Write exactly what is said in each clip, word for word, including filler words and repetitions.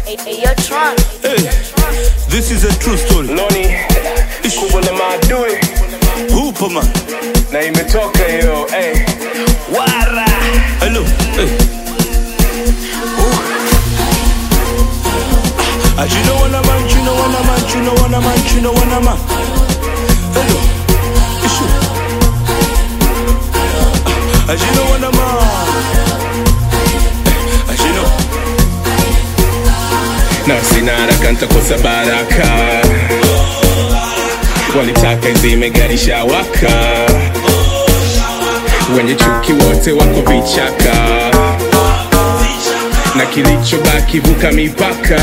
Hey, hey, you're drunk. Hey, this is a true story. Noni, kubwa na maadui Hooper man. na imetoka hiyo, hey. Wara. Hello. Hey. Ah, you know what I'm on, you know what I'm on, you know what I'm on, you know what I'm on. Hello. Issue. Ah, you know what I'm on. Ah, you know. Na sina haraka nitakosa baraka, walitaka izime gari shawaka, wenye chuki wote wako vichaka, na kilichobaki vuka mipaka.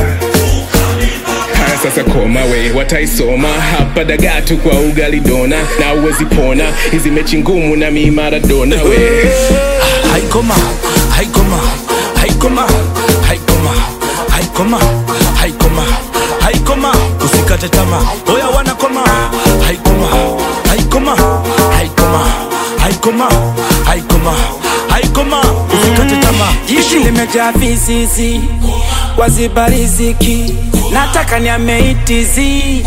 Haya sasa koma we, wataisoma hapa dagatu kwa ugali dona, na uwezi pona hizi mechi ngumu na mi Maradona we. Haikoma, haikoma, haikoma, haikoma, haikoma, haikoma, haikoma, usikate tamaa, oya wanakoma. Haikoma, haikoma, haikoma, haikoma, haikoma, haikoma, usikate tamaa. Jishi limejaa visisi, waziba riziki, nataka niameitizi.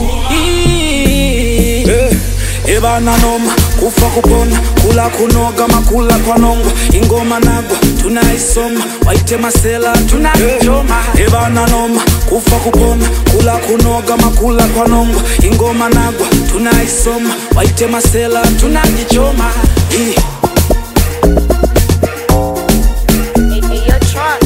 Eba na noma, kufa kupona, kula kunoga, makula kwa nongwa, ingoma nagwa, tunaisoma, waite masela, tunaichoma. Eba na noma, kufa kupona, kula kunoga, makula kwa nongwa, ingoma nagwa, tunaisoma, waite masela, tunajichoma. Hey, hey, you're drunk.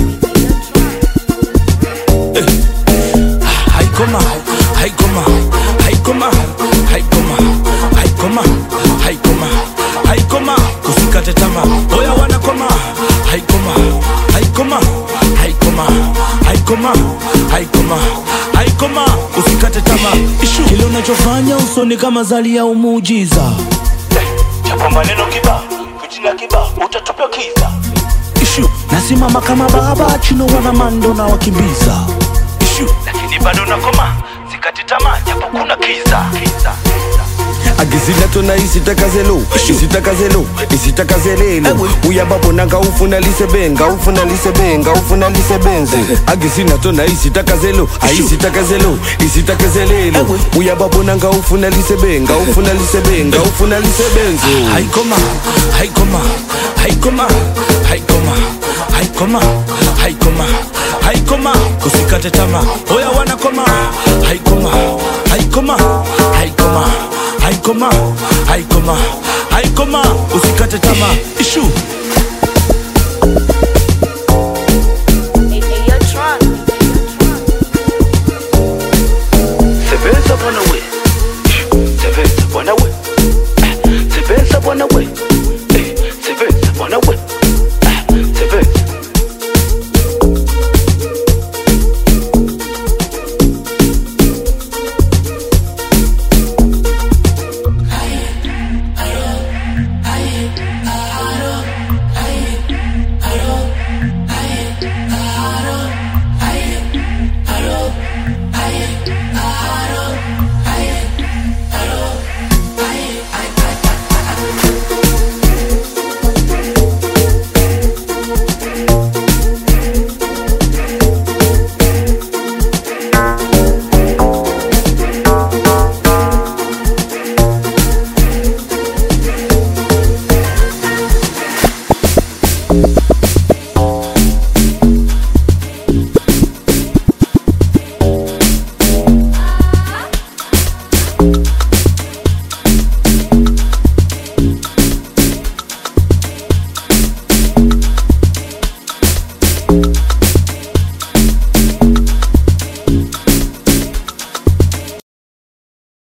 Haikoma, haikoma, haikoma, haikoma, haikoma, haikoma, haikoma, usikate tamaa, oya wanakoma. Haikoma, haikoma, haikoma, haikoma, haikoma, haikoma, usikate tamaa. Ishu kile unachofanya usoni kama zali ya umujiza, chapa maneno kiba, kujina kiba, utatupia kiza. Ishu nasimama kama baba, chino wana mando na wakimbiza. Ishu lakini bado nakoma, sikati tamaa japo kuna kiza, kiza. Agizila tona isitakazelo, isitakazelo, isitakazelelo. Uyababo nanga ufuna lisebenga, ufuna lisebenga, ufuna lisebenze. Agizila tona isitakazelo, isitakazelo, isitakazelelo. Uyababo nanga ufuna lisebenga, ufuna lisebenga, ufuna lisebenze. Haikoma, haikoma, haikoma, haikoma, haikoma, haikoma, haikoma, usikate tamaa, oya wanakoma. Haikoma, haikoma, haikoma, haikoma, haikoma, haikoma, usikate tamaa. Ishu